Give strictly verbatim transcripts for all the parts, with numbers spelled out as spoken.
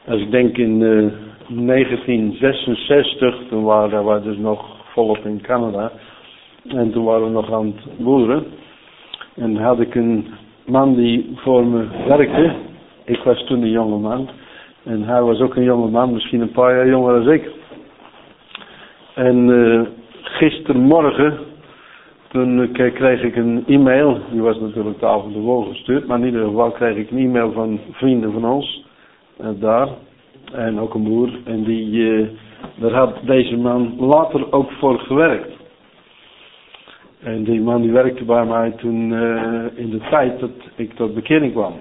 Als ik denk in uh, negentien zesenzestig, toen waren we dus nog volop in Canada. En toen waren we nog aan het boeren. En had ik een man die voor me werkte. Ik was toen een jonge man. En hij was ook een jonge man, misschien een paar jaar jonger dan ik. En uh, gistermorgen, toen uh, kreeg ik een e-mail. Die was natuurlijk de avond ervoor gestuurd. Maar in ieder geval kreeg ik een e-mail van vrienden van ons. Uh, daar. En ook een boer. En die, uh, daar had deze man later ook voor gewerkt. En die man die werkte bij mij toen uh, in de tijd dat ik tot bekering kwam.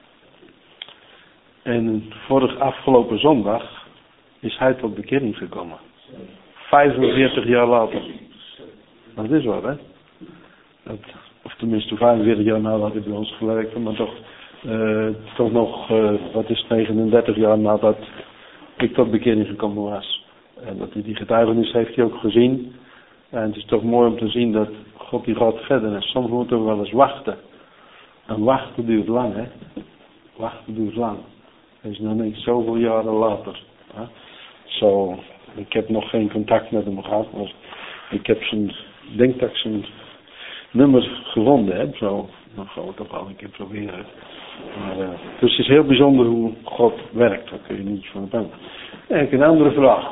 En vorig afgelopen zondag is hij tot bekering gekomen. vijfenveertig jaar later. Dat is wat, hè? Dat, of tenminste vijfenveertig jaar nadat hij bij ons gewerkt heeft, maar toch, uh, toch nog, uh, wat is negenendertig jaar nadat ik tot bekering gekomen was. En dat hij die getuigenis heeft hij ook gezien. En het is toch mooi om te zien dat God die gaat verder. En soms moeten we wel eens wachten. En wachten duurt lang, hè? Wachten duurt lang. Dat is nog niet zoveel jaren later. Hè? Zo, ik heb nog geen contact met hem gehad. Maar ik heb zijn, denk dat ik zijn nummer gevonden heb. Zo, dan gaan we toch al een keer proberen. Maar, uh, dus het is heel bijzonder hoe God werkt. Daar kun je niet van denken. En een andere vraag.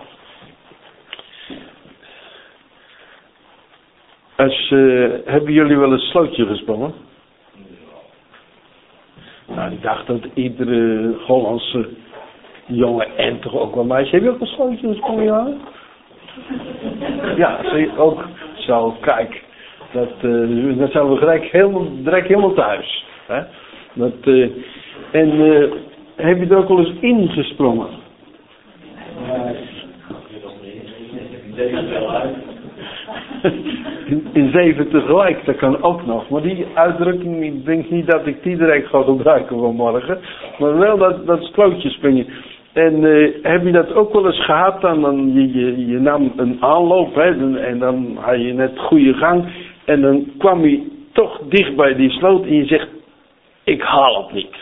Als, uh, hebben jullie wel een slootje gesprongen? Nou, ik dacht dat iedere Hollandse jongen en toch ook wel meisje. Heb je ook een slootje gesprongen, ja? Ja, zie je ook. Zo, kijk. Dat, uh, dat zijn we direct helemaal, direct helemaal thuis. Hè? Dat, uh, en uh, heb je er ook wel eens in gesprongen? In, in zeven tegelijk, dat kan ook nog. Maar die uitdrukking, ik denk niet dat ik die direct ga gebruiken vanmorgen. Maar wel dat, dat slootje springen. En uh, heb je dat ook wel eens gehad? Dan, dan je, je, je nam een aanloop, hè, en, en dan had je net goede gang. En dan kwam je toch dicht bij die sloot en je zegt, ik haal het niet.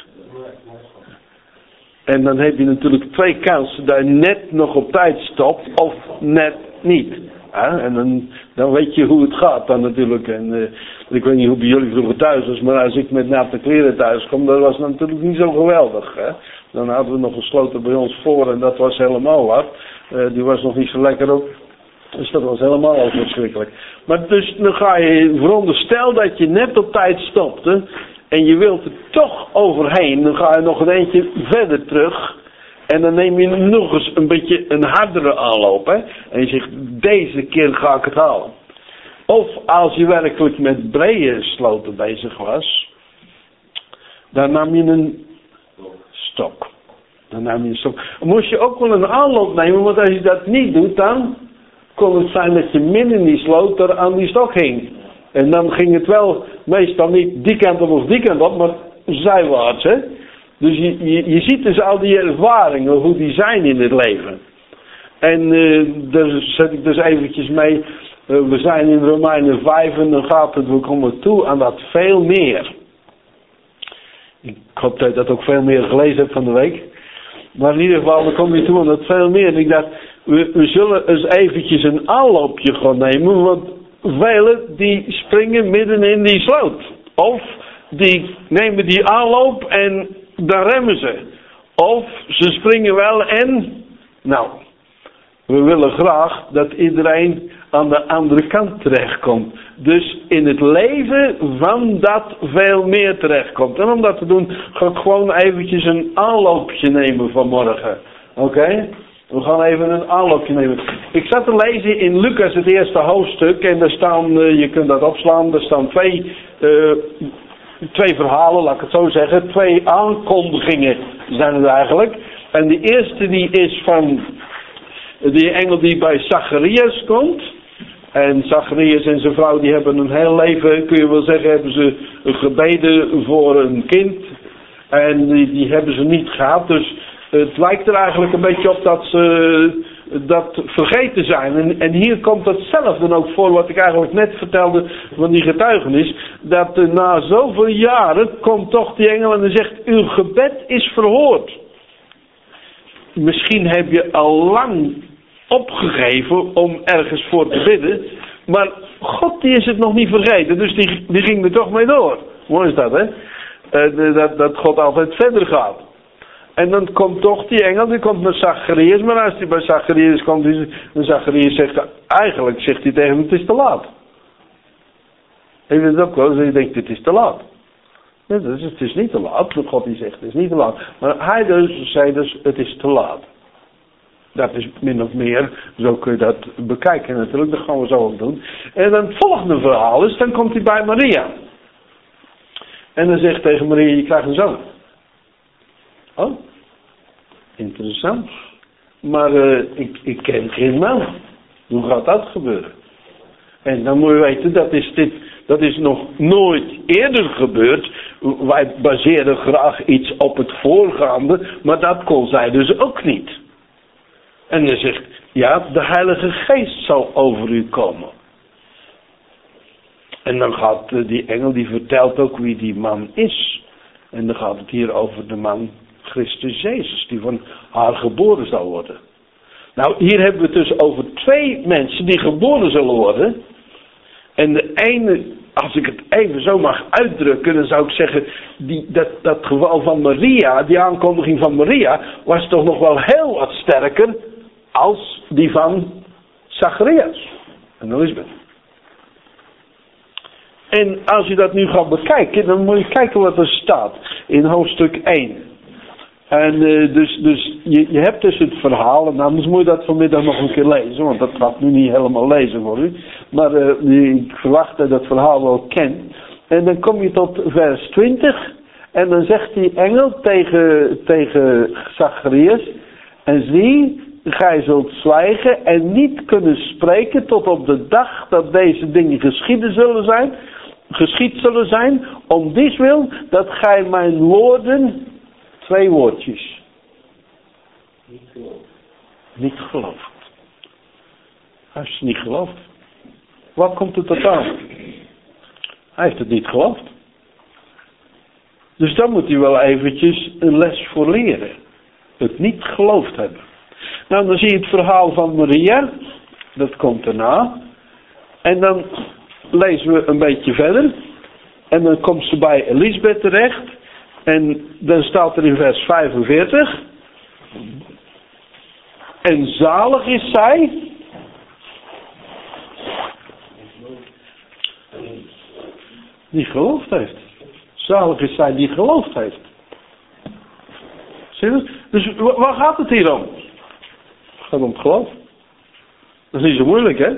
En dan heb je natuurlijk twee kansen dat je net nog op tijd stopt of net niet. Ja, en dan, dan weet je hoe het gaat dan natuurlijk. En uh, ik weet niet hoe bij jullie vroeger thuis was, maar als ik met natte kleren thuis kom, dat was natuurlijk niet zo geweldig. Hè? Dan hadden we nog een sloten bij ons voor en dat was helemaal wat. Uh, die was nog niet zo lekker ook. Dus dat was helemaal al verschrikkelijk. Maar dus dan ga je veronderstel dat je net op tijd stopte en je wilt er toch overheen, dan ga je nog een eentje verder terug. En dan neem je nog eens een beetje een hardere aanloop. Hè? En je zegt, deze keer ga ik het halen. Of als je werkelijk met brede sloten bezig was, dan nam je een stok. Dan nam je een stok. Dan moest je ook wel een aanloop nemen, want als je dat niet doet, dan kon het zijn dat je midden in die sloot er aan die stok hing. En dan ging het wel meestal niet die kant op of die kant op, maar zijwaarts, hè. Dus je, je, je ziet dus al die ervaringen, hoe die zijn in het leven. En uh, daar zet ik dus eventjes mee. Uh, we zijn in Romeinen vijf en dan gaat het, we komen toe aan dat veel meer. Ik hoop dat je dat ook veel meer gelezen hebt van de week. Maar in ieder geval, dan kom je toe aan dat veel meer. En ik dacht, we, we zullen eens eventjes een aanloopje gaan nemen, want velen die springen midden in die sloot. Of die nemen die aanloop en dan remmen ze. Of ze springen wel en, nou, we willen graag dat iedereen aan de andere kant terechtkomt. Dus in het leven van dat veel meer terechtkomt. En om dat te doen, ga ik gewoon eventjes een aanloopje nemen vanmorgen. Oké? Okay? We gaan even een aanloopje nemen. Ik zat te lezen in Lucas het eerste hoofdstuk. En daar staan, uh, je kunt dat opslaan, er staan twee... Uh, Twee verhalen, laat ik het zo zeggen. Twee aankondigingen zijn het eigenlijk. En de eerste die is van die engel die bij Zacharias komt. En Zacharias en zijn vrouw die hebben een heel leven, kun je wel zeggen, hebben ze gebeden voor een kind. En die, die hebben ze niet gehad. Dus het lijkt er eigenlijk een beetje op dat ze dat vergeten zijn. En, en hier komt hetzelfde ook voor wat ik eigenlijk net vertelde van die getuigenis. Dat uh, na zoveel jaren komt toch die engel en zegt, uw gebed is verhoord. misschien heb je al lang opgegeven om ergens voor te bidden. Maar God die is het nog niet vergeten. Dus die, die ging er toch mee door. Mooi is dat, hè? Uh, dat, dat God altijd verder gaat. En dan komt toch die engel, die komt naar Zacharias. Maar als hij bij Zacharias komt, dan Zacharias zegt, eigenlijk zegt hij tegen hem, het is te laat. Ik vind het ook wel, dus je denkt, het is te laat. Ja, dus het is niet te laat. God die zegt, het is niet te laat. Maar hij dus zei dus, het is te laat. Dat is min of meer, zo kun je dat bekijken natuurlijk, dat gaan we zo ook doen. En dan het volgende verhaal is, dan komt hij bij Maria. En dan zegt tegen Maria, je krijgt een zoon. Oh, interessant. Maar uh, ik, ik ken geen man. Hoe gaat dat gebeuren? En dan moet je weten, dat is, dit, dat is nog nooit eerder gebeurd. Wij baseren graag iets op het voorgaande, maar dat kon zij dus ook niet. En hij zegt, ja, de Heilige Geest zal over u komen. En dan gaat die engel, die vertelt ook wie die man is. En dan gaat het hier over de man Christus Jezus, die van haar geboren zal worden. Nou, hier hebben we het dus over twee mensen die geboren zullen worden. En de ene, als ik het even zo mag uitdrukken, dan zou ik zeggen, die, dat, dat geval van Maria, die aankondiging van Maria, was toch nog wel heel wat sterker als die van Zacharias en Elisabeth. En als je dat nu gaat bekijken, dan moet je kijken wat er staat in hoofdstuk één. En uh, dus, dus je, je hebt dus het verhaal, en anders moet je dat vanmiddag nog een keer lezen, want dat gaat nu niet helemaal lezen voor u. Maar uh, ik verwacht dat je dat verhaal wel kent. En dan kom je tot vers twintig, en dan zegt die engel tegen, tegen Zacharias, en zie, gij zult zwijgen en niet kunnen spreken tot op de dag dat deze dingen geschieden zullen zijn, geschied zullen zijn, om die wil dat gij mijn woorden, twee woordjes, niet gelooft. Niet gelooft. Hij heeft het niet geloofd. Wat komt het tot aan? Hij heeft het niet geloofd. Dus dan moet hij wel eventjes een les voor leren. Het niet geloofd hebben. Nou, dan zie je het verhaal van Maria. Dat komt daarna. En dan lezen we een beetje verder. En dan komt ze bij Elisabeth terecht. En dan staat er in vers vijfenveertig. En zalig is zij. Die geloofd heeft. Zalig is zij die geloofd heeft. Zie je dat? Dus waar gaat het hier om? Het gaat om het geloof. Dat is niet zo moeilijk, hè?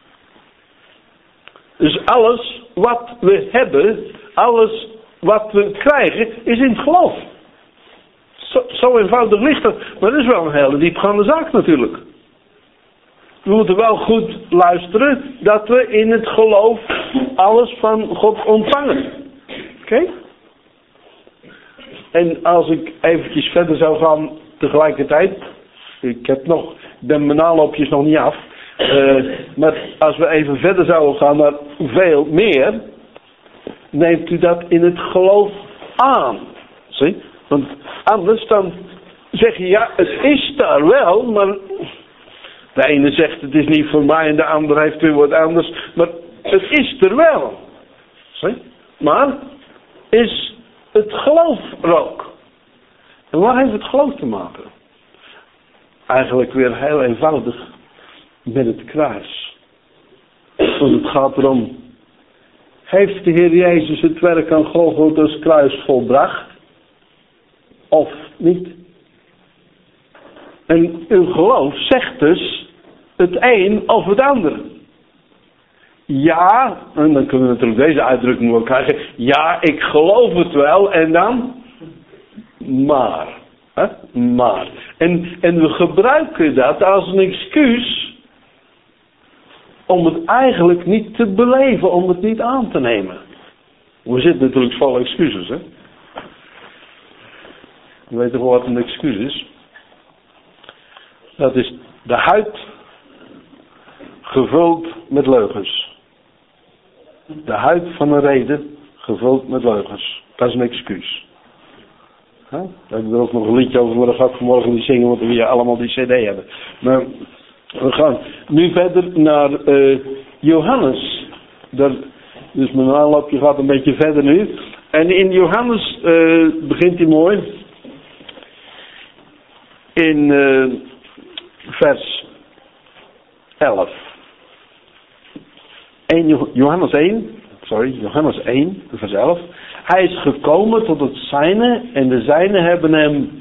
Dus alles wat we hebben, alles wat we krijgen, is in het geloof. Zo, zo eenvoudig ligt het. Maar dat is wel een hele diepgaande zaak natuurlijk. We moeten wel goed luisteren dat we in het geloof alles van God ontvangen. Oké? Okay? En als ik eventjes verder zou gaan tegelijkertijd. Ik heb nog, ik ben mijn aanloopjes nog niet af. Uh, maar als we even verder zouden gaan naar veel meer. Neemt u dat in het geloof aan. Zie? Want anders dan zeg je ja, het is daar wel, maar de ene zegt het is niet voor mij en de andere heeft weer wat anders. Maar het is er wel. Zie? Maar is het geloof er ook? En waar heeft het geloof te maken? Eigenlijk weer heel eenvoudig met het kruis. Want het gaat erom, heeft de Heer Jezus het werk aan Golgotha's kruis volbracht? Of niet? En uw geloof zegt dus het een of het ander. Ja, en dan kunnen we natuurlijk deze uitdrukking wel krijgen. Ja, ik geloof het wel en dan? Maar. Hè? Maar. En, en we gebruiken dat als een excuus om het eigenlijk niet te beleven, om het niet aan te nemen. We zitten natuurlijk vol excuses, hè. Je weet toch wel wat een excuus is? Dat is de huid gevuld met leugens. De huid van een reden gevuld met leugens. Dat is een excuus. Huh? Daar heb ik er ook nog een liedje over, maar dat ga ik vanmorgen niet zingen, want we weer allemaal die cd hebben. Maar we gaan nu verder naar uh, Johannes. Daar, dus mijn aanloopje gaat een beetje verder nu. En in Johannes uh, begint hij mooi. In uh, vers elf. Johannes één, sorry, Johannes één, vers elf. Hij is gekomen tot het zijne en de zijnen hebben hem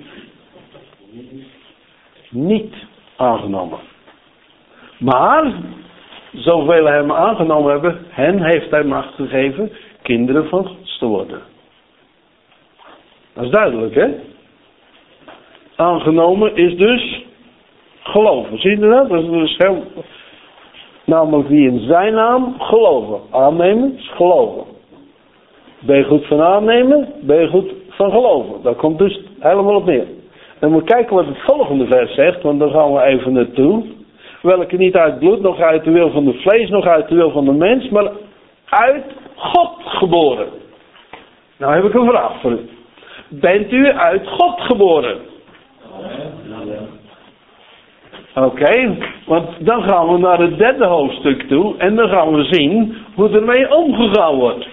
niet aangenomen. Maar, zoveel hem aangenomen hebben, hen heeft hij macht gegeven kinderen van God te worden. Dat is duidelijk, hè? Aangenomen is dus geloven. Zie je dat? Dat is dus heel... Namelijk wie in zijn naam geloven. Aannemen is geloven. Ben je goed van aannemen, ben je goed van geloven. Daar komt dus helemaal op neer. En we kijken wat het volgende vers zegt, want daar gaan we even naartoe. Welke niet uit bloed, nog uit de wil van het vlees, nog uit de wil van de mens, maar uit God geboren. Nou heb ik een vraag voor u. Bent u uit God geboren? Oké, okay, want dan gaan we naar het derde hoofdstuk toe en dan gaan we zien hoe ermee omgegaan wordt.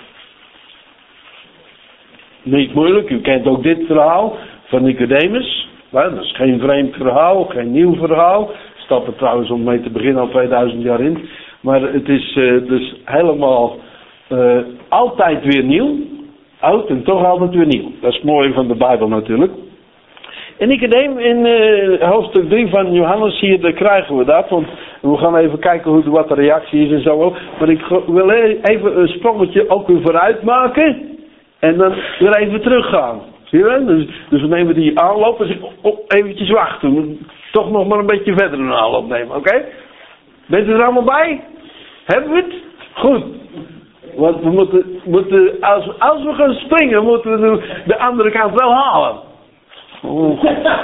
Niet moeilijk, u kent ook dit verhaal van Nicodemus. Dat is geen vreemd verhaal, geen nieuw verhaal. Ik stap er trouwens om mee te beginnen al tweeduizend jaar in. Maar het is uh, dus helemaal uh, altijd weer nieuw. Oud en toch altijd weer nieuw. Dat is het mooie van de Bijbel natuurlijk. En Nicodemus in uh, hoofdstuk drie van Johannes hier, daar krijgen we dat. Want we gaan even kijken hoe, wat de reactie is en zo. Maar ik wil even een sprongetje ook weer vooruit maken. En dan weer even teruggaan. Zie je wel? Dus, dus we nemen die aanloop en zeggen, oh, eventjes wachten. Toch nog maar een beetje verder een aanloop nemen, oké? Okay? Bent u er allemaal bij? Hebben we het? Goed. Want we moeten, moeten als, als we gaan springen, moeten we de, de andere kant wel halen. Oh.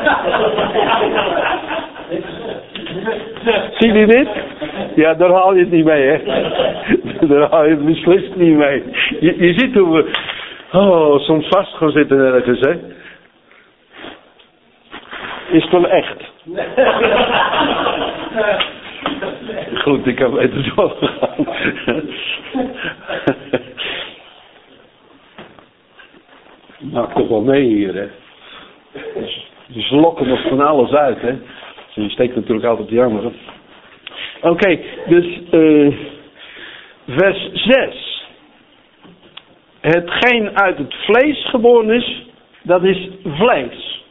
Zie je dit? Ja, daar haal je het niet mee, hè? Daar haal je het beslist niet mee. Je, je ziet hoe we... Oh, soms vast gaan zitten ergens, hè? Is het wel echt? Goed, ik heb het zo gegaan. Maakt toch wel mee hier, hè? Dus ze lokken nog van alles uit, hè? Je steekt natuurlijk altijd die armen. Oké, okay, dus uh, vers zes. Hetgeen uit het vlees geboren is, dat is vlees.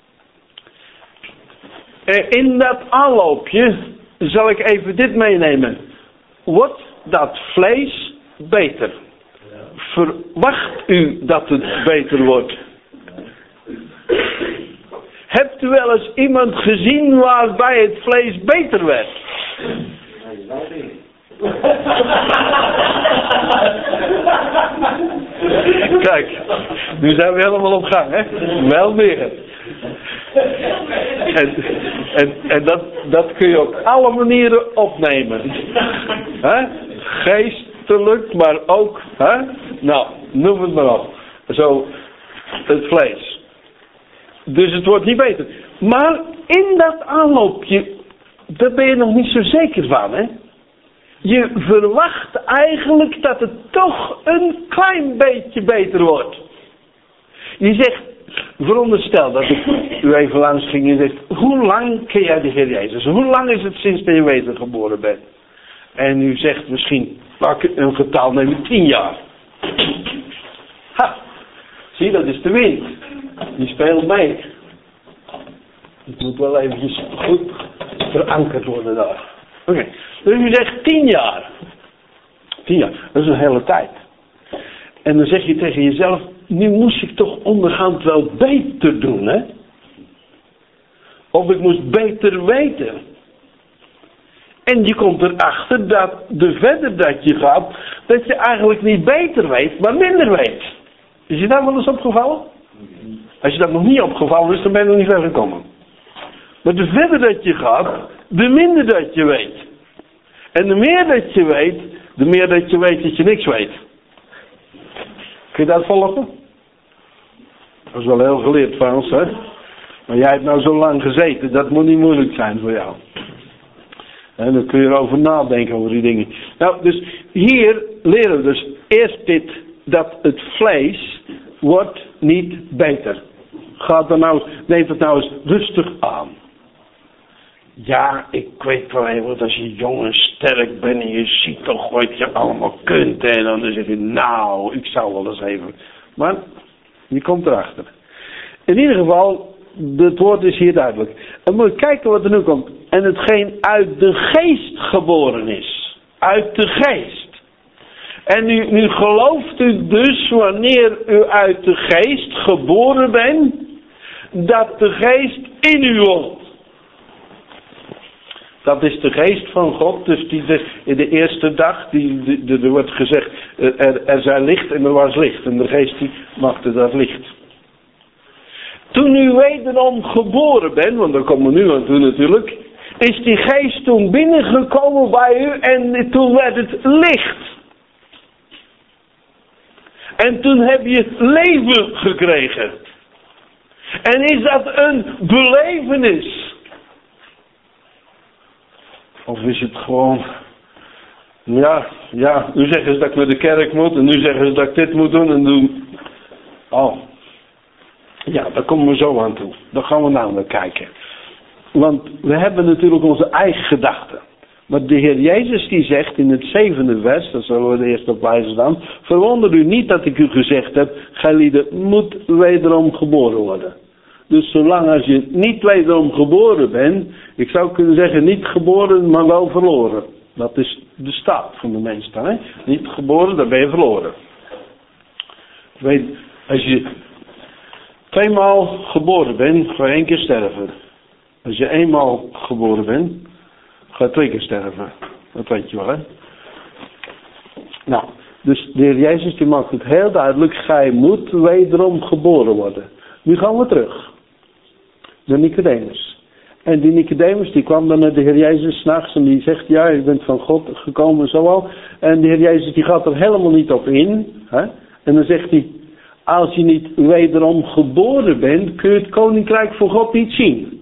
In dat aanloopje zal ik even dit meenemen. Wordt dat vlees beter? Verwacht u dat het beter wordt? Hebt u wel eens iemand gezien waarbij het vlees beter werd? Kijk, nu zijn we helemaal op gang, hè? Wel meer. En, en, en dat, dat kun je op alle manieren opnemen. Hè? Geestelijk, maar ook, hè? Nou, noem het maar op. Zo, het vlees. Dus het wordt niet beter. Maar in dat aanloopje, daar ben je nog niet zo zeker van, hè? Je verwacht eigenlijk dat het toch een klein beetje beter wordt. Je zegt, veronderstel dat ik u even langs ging en zegt, hoe lang ken jij de Heer Jezus? Hoe lang is het sinds dat je wedergeboren bent? En u zegt misschien, pak een getal nemen, tien jaar. Ha, zie, dat is de wind. Die speelt mee. Het moet wel eventjes goed verankerd worden daar. Oké, okay. Dus u zegt tien jaar. Tien jaar, dat is een hele tijd. En dan zeg je tegen jezelf, nu moest ik toch onderhand wel beter doen, hè? Of ik moest beter weten. En je komt erachter dat de verder dat je gaat, dat je eigenlijk niet beter weet, maar minder weet. Is je daar wel eens opgevallen? Als je dat nog niet opgevallen is, dan ben je nog niet ver gekomen. Maar de verder dat je gaat, de minder dat je weet. En de meer dat je weet, de meer dat je weet dat je niks weet. Kun je dat volgen? Dat is wel heel geleerd van ons, hè. Maar jij hebt nou zo lang gezeten, dat moet niet moeilijk zijn voor jou. En dan kun je erover nadenken, over die dingen. Nou, dus hier leren we dus eerst dit, dat het vlees wordt niet beter. Gaat er nou, neemt het nou eens rustig aan. Ja, ik weet wel even, want als je jong en sterk bent en je ziet toch wat je allemaal kunt. En dan zeg je, nou, ik zou wel eens even. Maar, je komt erachter. In ieder geval, het woord is hier duidelijk. En moet je kijken wat er nu komt. En hetgeen uit de geest geboren is. Uit de geest. En nu, nu gelooft u dus, wanneer u uit de geest geboren bent, dat de geest in u woont. Dat is de geest van God. Dus die de, in de eerste dag, die, die, die, er wordt gezegd, er, er zijn licht en er was licht. En de geest die maakte dat licht. Toen u wederom geboren bent, want daar komen we nu aan toe natuurlijk, is die geest toen binnengekomen bij u en toen werd het licht. En toen heb je leven gekregen. En is dat een belevenis? Of is het gewoon, ja, ja, nu zeggen ze dat ik naar de kerk moet en nu zeggen ze dat ik dit moet doen en doen. Oh, ja, daar komen we zo aan toe. Daar gaan we nou naar kijken. Want we hebben natuurlijk onze eigen gedachten. Maar de Heer Jezus die zegt in het zevende vers, dat zullen we eerst op wijzen dan. Verwonder u niet dat ik u gezegd heb, gij lieden moet wederom geboren worden. Dus zolang als je niet wederom geboren bent, ik zou kunnen zeggen niet geboren, maar wel verloren. Dat is de staat van de mens dan. Hè? Niet geboren, dan ben je verloren. Weet, als je tweemaal geboren bent, ga je één keer sterven. Als je eenmaal geboren bent, ga je twee keer sterven. Dat weet je wel, hè? Nou, dus de Heer Jezus die maakt het heel duidelijk, gij moet wederom geboren worden. Nu gaan we terug. De Nicodemus. En die Nicodemus die kwam dan naar de Heer Jezus 's nachts en die zegt, ja, je bent van God gekomen zo al. En de Heer Jezus die gaat er helemaal niet op in. Hè? En dan zegt hij, als je niet wederom geboren bent, kun je het koninkrijk van God niet zien.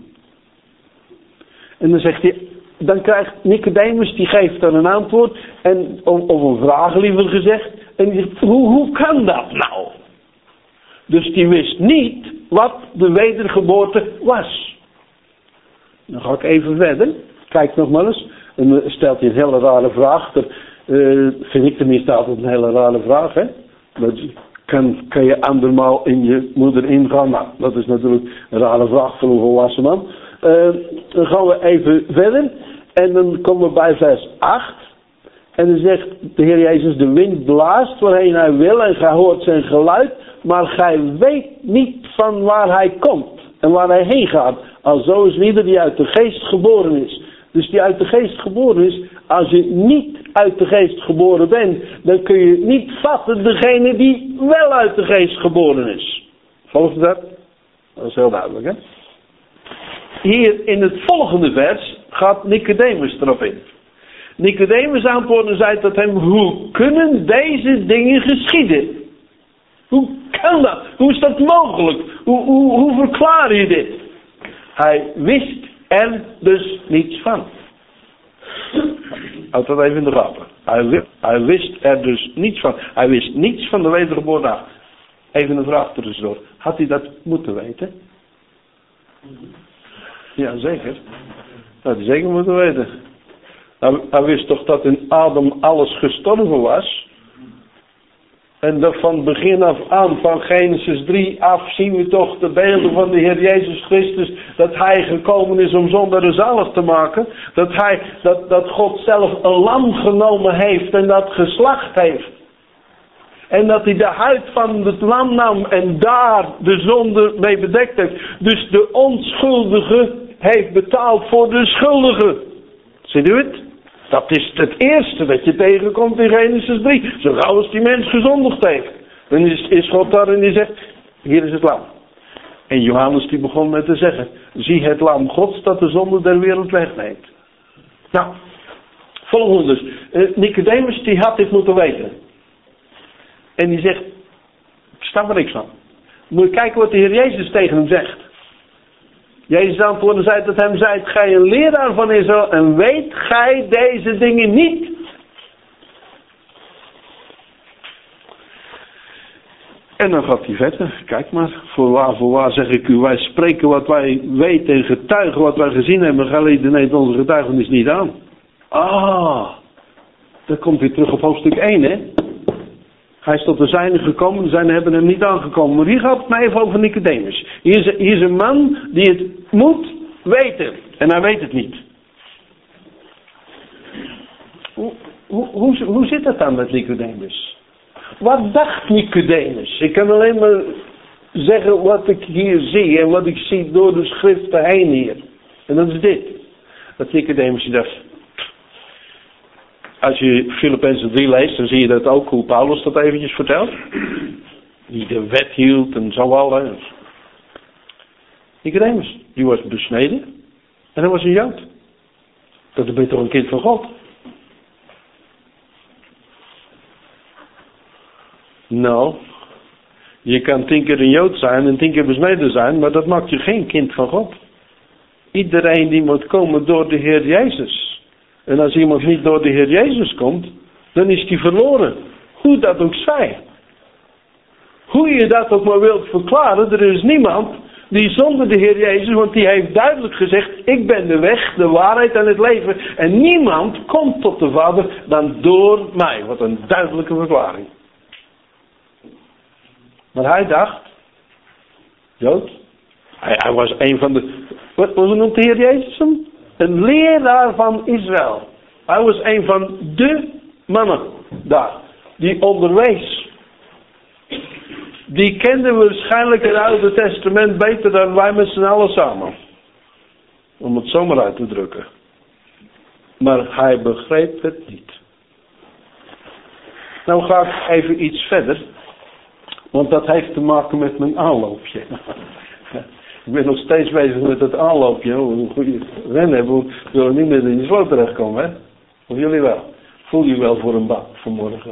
En dan zegt hij, dan krijgt Nicodemus, die geeft dan een antwoord, en, of, of een vraag liever gezegd, en die zegt, hoe, hoe kan dat nou? Dus die wist niet wat de wedergeboorte was. Dan ga ik even verder, kijk nog maar eens, en dan stelt hij een hele rare vraag, dat uh, vind ik tenminste altijd een hele rare vraag, hè. Dat kan, kan je andermaal in je moeder ingaan, nou, dat is natuurlijk een rare vraag voor een volwassen man. Uh, dan gaan we even verder. En dan komen we bij vers acht. En dan zegt de Heer Jezus, de wind blaast waarheen hij wil en gij hoort zijn geluid. Maar gij weet niet van waar hij komt en waar hij heen gaat. Alzo is ieder die uit de geest geboren is. Dus die uit de geest geboren is, als je niet uit de geest geboren bent, dan kun je niet vatten degene die wel uit de geest geboren is. Volgt u dat? Dat is heel duidelijk, hè? Hier in het volgende vers gaat Nicodemus erop in. Nicodemus antwoordde en zei tot hem, hoe kunnen deze dingen geschieden? Hoe kan dat? Hoe is dat mogelijk? Hoe, hoe, hoe verklaar je dit? Hij wist er dus niets van. Houd dat even in de gaten. Hij, hij wist er dus niets van. Hij wist niets van de wedergeboorte. Even een vraag tussendoor. Had hij dat moeten weten? Ja, zeker. Dat had hij zeker moeten weten. Hij, hij wist toch dat in Adam alles gestorven was. En dat van begin af aan, van Genesis drie af, zien we toch de beelden van de Heer Jezus Christus. Dat Hij gekomen is om zondaren zalig te maken. Dat, hij, dat, dat God zelf een lam genomen heeft en dat geslacht heeft. En dat hij de huid van het lam nam en daar de zonde mee bedekt heeft. Dus de onschuldige heeft betaald voor de schuldige. Ziet u het? Dat is het eerste dat je tegenkomt in Genesis drie. Zo gauw als die mens gezondigd heeft. Dan is, is God daar en die zegt, hier is het lam. En Johannes die begon met te zeggen, zie het lam Gods dat de zonde der wereld wegneemt. Nou, volgende dus. Uh, Nicodemus die had dit moeten weten. En die zegt, ik snap er niks van. Moet je kijken wat de Heer Jezus tegen hem zegt. Jezus antwoordde, zei tot hem, zijt gij een leraar van Israël en weet gij deze dingen niet? En dan gaat hij verder. Kijk maar, voorwaar, voorwaar zeg ik u, wij spreken wat wij weten en getuigen wat wij gezien hebben. Geleden neemt onze getuigenis niet aan. Ah, dan komt hij terug op hoofdstuk één, hè. Hij is tot de zijnen gekomen, de zijnen hebben hem niet aangekomen. Maar hier gaat het mij even over Nicodemus. Hier is, hier is een man die het moet weten. En hij weet het niet. Hoe, hoe, hoe, hoe zit het dan met Nicodemus? Wat dacht Nicodemus? Ik kan alleen maar zeggen wat ik hier zie en wat ik zie door de schriften heen hier. En dat is dit. Dat Nicodemus dacht. Als je Filippenzen drie leest, dan zie je dat ook hoe Paulus dat eventjes vertelt. Die de wet hield en zo al. Nicodemus, die was besneden. En hij was een Jood. Dat ben je toch een kind van God? Nou, je kan tien keer een Jood zijn en tien keer besneden zijn, maar dat maakt je geen kind van God. Iedereen die moet komen door de Heer Jezus. En als iemand niet door de Heer Jezus komt, dan is hij verloren. Hoe dat ook zij. Hoe je dat ook maar wilt verklaren, er is niemand die zonder de Heer Jezus, want die heeft duidelijk gezegd, ik ben de weg, de waarheid en het leven. En niemand komt tot de Vader dan door mij. Wat een duidelijke verklaring. Maar hij dacht, Jood, hij, hij was een van de, wat, wat noemt de Heer Jezus hem? Een leraar van Israël. Hij was een van de mannen daar, die onderwees. Die kende waarschijnlijk het Oude Testament beter dan wij met z'n allen samen. Om het zomaar uit te drukken. Maar hij begreep het niet. Nou ga ik even iets verder. Want dat heeft te maken met mijn aanloopje. Ik ben nog steeds bezig met het aanloopje. Hoe goede rennen hebben. We zullen niet meer in die sloot terechtkomen, hè? Of jullie wel? Voel je wel voor een bak vanmorgen?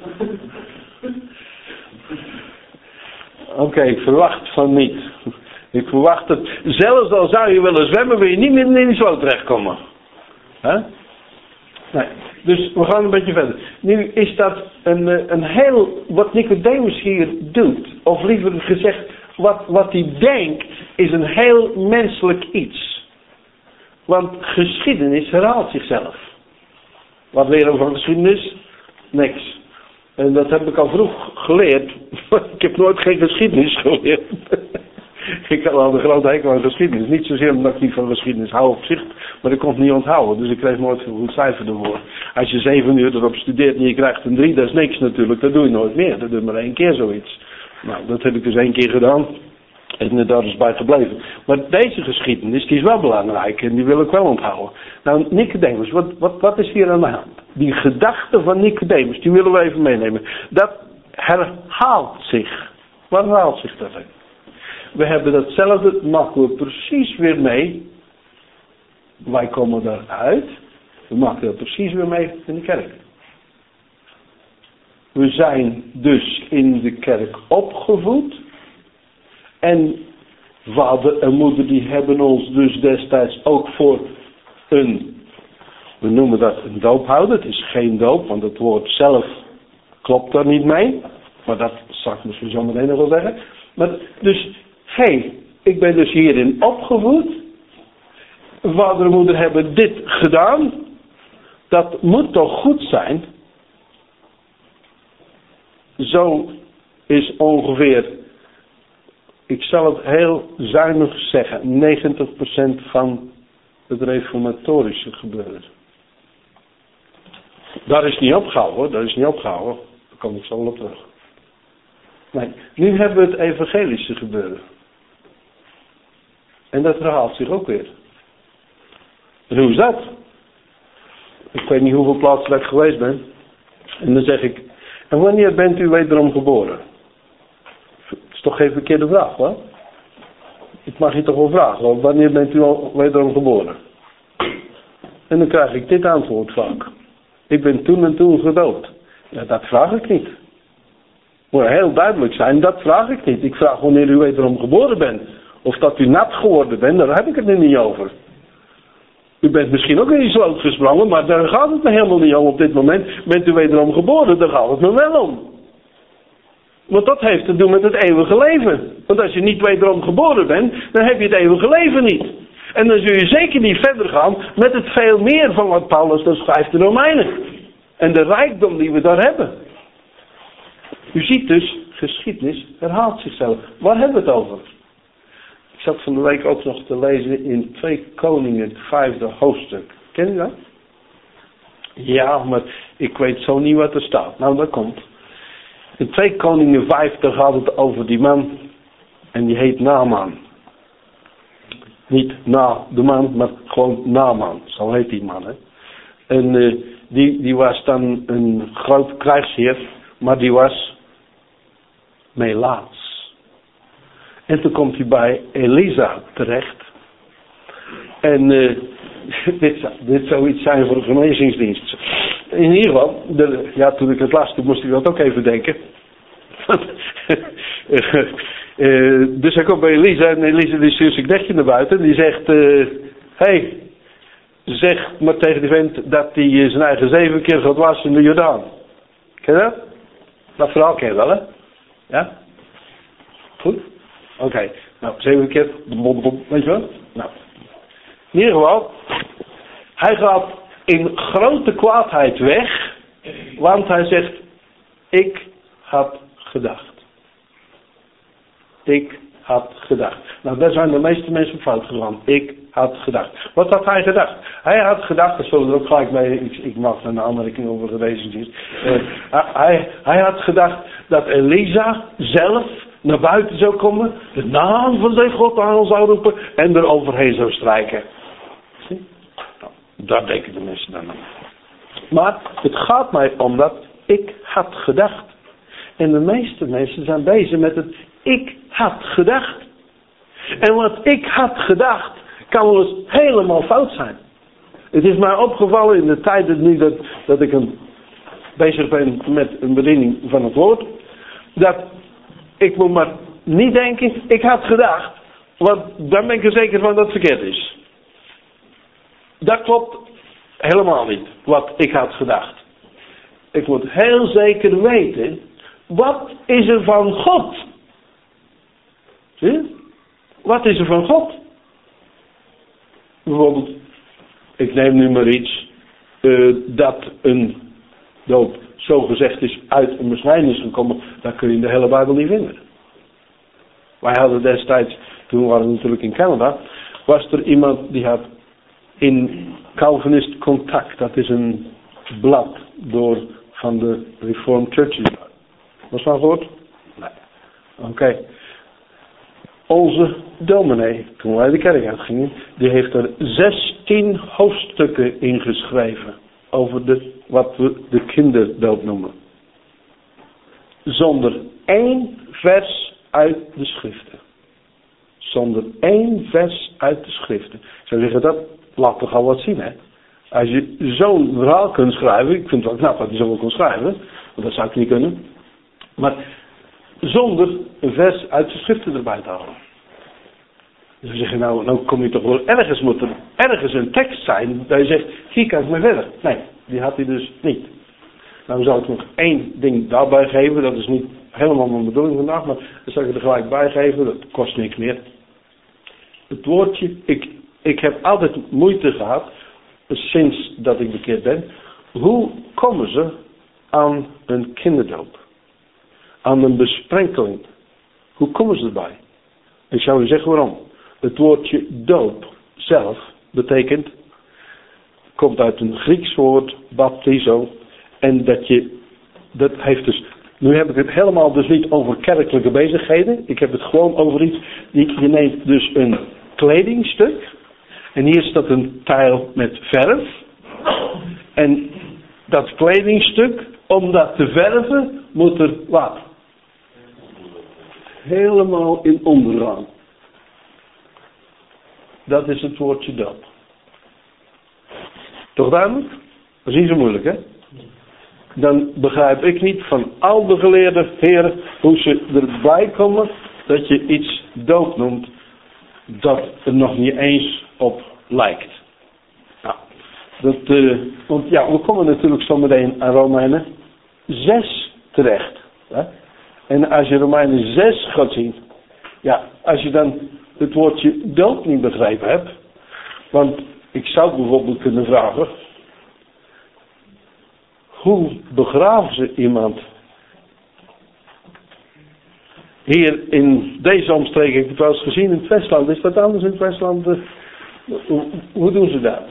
Oké, okay, ik verwacht van niet. Ik verwacht het. Zelfs al zou je willen zwemmen, wil je niet meer in die sloot terechtkomen. Hè? Nee. Dus we gaan een beetje verder. Nu is dat een, een heel, wat Nicodemus hier doet, of liever gezegd, wat, wat hij denkt, is een heel menselijk iets. Want geschiedenis herhaalt zichzelf. Wat leren we van geschiedenis? Niks. En dat heb ik al vroeg geleerd. Ik heb nooit geen geschiedenis geleerd. Ik had al een grote hekel aan geschiedenis. Niet zozeer omdat ik niet van geschiedenis hou op zich, maar ik kon het niet onthouden. Dus ik kreeg nooit een goed cijfer ervoor. Als je zeven uur erop studeert en je krijgt een drie, dat is niks natuurlijk. Dat doe je nooit meer. Dat doe je maar één keer zoiets. Nou, dat heb ik dus één keer gedaan. En daar is bij gebleven. Maar deze geschiedenis, die is wel belangrijk en die wil ik wel onthouden. Nou, Nicodemus, wat, wat, wat is hier aan de hand? Die gedachte van Nicodemus, die willen we even meenemen. Dat herhaalt zich. Waar herhaalt zich dat in? We hebben datzelfde, maken we precies weer mee. Wij komen daaruit. We maken dat precies weer mee in de kerk. We zijn dus in de kerk opgevoed. En vader en moeder die hebben ons dus destijds ook voor een, we noemen dat een doophouden. Het is geen doop, want het woord zelf klopt daar niet mee. Maar dat zal ik misschien zo meteen nog wel zeggen. Maar dus, hé, hey, ik ben dus hierin opgevoed. Vader en moeder hebben dit gedaan. Dat moet toch goed zijn? Zo is ongeveer, ik zal het heel zuinig zeggen, negentig procent van het reformatorische gebeuren. Daar is niet opgehouden hoor, daar is niet opgehouden. Daar kom ik zo wel op terug. Nee, nu hebben we het evangelische gebeuren. En dat herhaalt zich ook weer. En hoe is dat? Ik weet niet hoeveel plaatsen ik geweest ben. En dan zeg ik, en wanneer bent u wederom geboren? Dat is toch geen verkeerde vraag, hoor. Ik mag je toch wel vragen, want wanneer bent u al wederom geboren? En dan krijg ik dit antwoord vaak. Ik ben toen en toen gedoopt. Ja, dat vraag ik niet. Moet heel duidelijk zijn, dat vraag ik niet. Ik vraag wanneer u wederom geboren bent. Of dat u nat geworden bent, daar heb ik het nu niet over. U bent misschien ook in die sloot gesprongen, maar daar gaat het me helemaal niet om op dit moment. Bent u wederom geboren, daar gaat het me wel om. Want dat heeft te doen met het eeuwige leven. Want als je niet wederom geboren bent, dan heb je het eeuwige leven niet. En dan zul je zeker niet verder gaan met het veel meer van wat Paulus dan schrijft in Romeinen. En de rijkdom die we daar hebben. U ziet dus, geschiedenis herhaalt zichzelf. Waar hebben we het over? Ik zat van de week ook nog te lezen in twee Koningen, het vijfde hoofdstuk. Ken je dat? Ja, maar ik weet zo niet wat er staat. Nou, dat komt. In twee Koningen vijf, daar gaat het over die man. En die heet Naaman. Niet na de man, maar gewoon Naaman. Zo heet die man, hè. En uh, die, die was dan een groot krijgsheer. Maar die was melaats. En toen komt hij bij Elisa terecht. En uh, dit, dit zou iets zijn voor de genezingsdienst. In ieder geval, de, ja, toen ik het las, toen moest ik dat ook even denken. uh, dus hij komt bij Elisa en Elisa die stuurt zijn knechtje naar buiten. En die zegt, hé, uh, hey, zeg maar tegen die vent dat hij uh, zijn eigen zeven keer gaat wassen in de Jordaan. Ken je dat? Dat verhaal ken je wel, hè? Ja? Goed? Oké, okay. Nou, zeven keer, weet je wel? Nou, in ieder geval, hij gaat in grote kwaadheid weg, want hij zegt, ik had gedacht. Ik had gedacht. Nou, daar zijn de meeste mensen fout gegaan. Ik had gedacht. Wat had hij gedacht? Hij had gedacht, dat zullen we er ook gelijk bij, ik, ik mag een aanmerking over gewezen. Uh, hij, hij had gedacht dat Elisa zelf naar buiten zou komen, de naam van zijn God aan zou roepen en er overheen zou strijken. Zie? Nou, daar denken de mensen dan aan. Maar het gaat mij om dat ik had gedacht. En de meeste mensen zijn bezig met het ik had gedacht. En wat ik had gedacht kan wel eens helemaal fout zijn. Het is mij opgevallen in de tijd dat, nu dat, dat ik een, bezig ben met een bediening van het woord. Dat ik moet maar niet denken, ik had gedacht. Want dan ben ik er zeker van dat het verkeerd is. Dat klopt helemaal niet, wat ik had gedacht. Ik moet heel zeker weten, wat is er van God? Zie je? Wat is er van God? Bijvoorbeeld, ik neem nu maar iets, uh, dat een doop zo gezegd is uit een beschrijving is gekomen, dat kun je in de hele Bijbel niet vinden. Wij hadden destijds, toen waren we natuurlijk in Canada, was er iemand die had in Calvinist Contact, dat is een blad door van de Reformed Churches. Was dat gehoord? Nee. Oké. Okay. Onze dominee, toen wij de kerk uitgingen, die heeft er zestien hoofdstukken in geschreven. Over de, wat we de kinderdoop noemen. Zonder één vers uit de schriften. Zonder één vers uit de schriften. Ik zou zeggen, dat laat toch al wat zien, hè. Als je zo'n verhaal kunt schrijven, ik vind het wel knap dat je zoveel kon schrijven, want dat zou ik niet kunnen. Maar zonder een vers uit de schriften erbij te halen. Dus we zeggen, nou, nou kom je toch wel, ergens moet er ergens een tekst zijn, dat je zegt, hier kan ik mee verder. Nee, die had hij dus niet. Nou zal ik nog één ding daarbij geven, dat is niet helemaal mijn bedoeling vandaag, maar dat zal ik er gelijk bij geven, dat kost niks meer. Het woordje, ik, ik heb altijd moeite gehad, sinds dat ik bekeerd ben, hoe komen ze aan een kinderdoop? Aan een besprenkeling? Hoe komen ze erbij? Ik zou u zeggen waarom. Het woordje doop zelf betekent, komt uit een Grieks woord, baptizo, en dat je, dat heeft dus, nu heb ik het helemaal dus niet over kerkelijke bezigheden, ik heb het gewoon over iets, die, je neemt dus een kledingstuk, en hier staat een tijl met verf, en dat kledingstuk, om dat te verven, moet er wat? Helemaal in ondergaan. Dat is het woordje doop. Toch duidelijk? Dat is niet zo moeilijk, hè? dan begrijp ik niet van al de geleerde heren hoe ze erbij komen dat je iets dood noemt dat er nog niet eens op lijkt. Nou, dat, uh, want ja, we komen natuurlijk zo meteen aan Romeinen zes terecht. Hè? En als je Romeinen zes gaat zien, ja, als je dan het woordje dood niet begrepen hebt, want ik zou bijvoorbeeld kunnen vragen, hoe begraven ze iemand? Hier in deze omstreken, ik heb het wel eens gezien in het Westland, is dat anders in het Westland? Uh, hoe, hoe doen ze dat?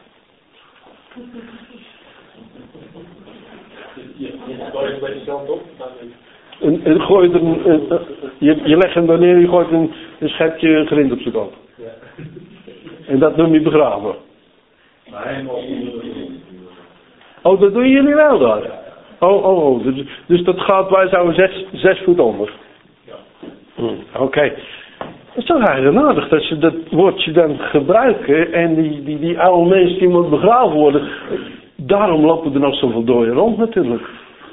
Je gooit het bij jezelf op. En, en gooi er een, een, een, je, je legt hem daar neer, je gooit een, een schepje grind op zijn kop. Ja. En dat noem je begraven. Nee, maar oh, dat doen jullie wel daar? Oh, oh, oh. Dus, dus dat gaat, wij zouden zes, zes voet onder. Ja. Hm, Oké. Okay. Dat is toch eigenlijk aardig dat ze dat woordje dan gebruiken en die, die, die oude mensen die moeten begraven worden. Daarom lopen er nog zoveel dooien rond natuurlijk.